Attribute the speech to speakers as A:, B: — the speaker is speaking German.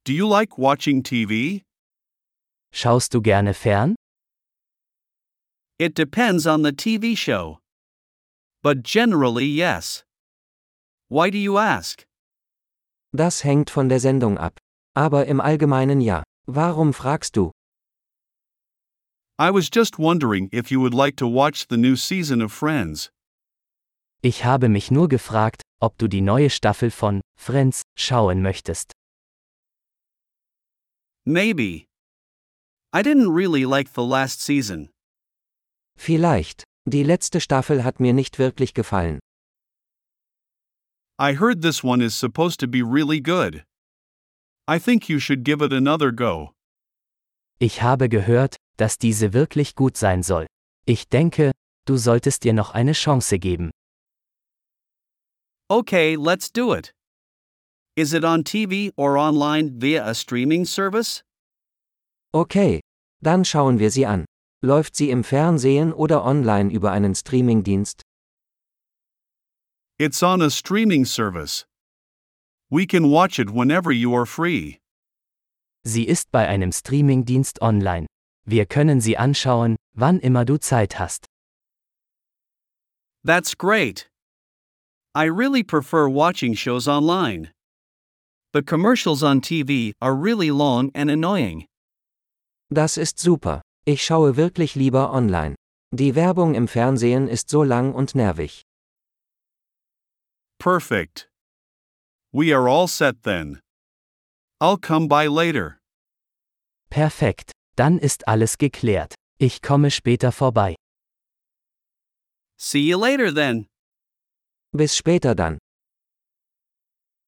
A: Do you like watching TV?
B: Schaust du gerne fern?
A: It depends on the TV show. But generally, yes. Why do you ask?
C: Das hängt von der Sendung ab. Aber im Allgemeinen ja. Warum fragst du?
A: I was just wondering if you would like to watch the new season of Friends.
B: Ich habe mich nur gefragt, ob du die neue Staffel von Friends schauen möchtest.
A: Maybe. I didn't really like the last season.
C: Vielleicht. Die letzte Staffel hat mir nicht wirklich gefallen.
A: I heard this one is supposed to be really good. I think you should give it another go.
B: Ich habe gehört, dass diese wirklich gut sein soll. Ich denke, du solltest ihr noch eine Chance geben.
A: Okay, let's do it. Is it on TV or online via a streaming service?
C: Okay. Dann schauen wir sie an. Läuft sie im Fernsehen oder online über einen Streamingdienst?
A: It's on a streaming service. We can watch it whenever you are free.
B: Sie ist bei einem Streamingdienst online. Wir können sie anschauen, wann immer du Zeit hast.
A: That's great. I really prefer watching shows online. The commercials on TV are really long and annoying.
C: Das ist super. Ich schaue wirklich lieber online. Die Werbung im Fernsehen ist so lang und nervig.
A: Perfect. We are all set then. I'll come by later.
B: Perfekt, dann ist alles geklärt. Ich komme später vorbei.
A: See you later then.
C: Bis später dann.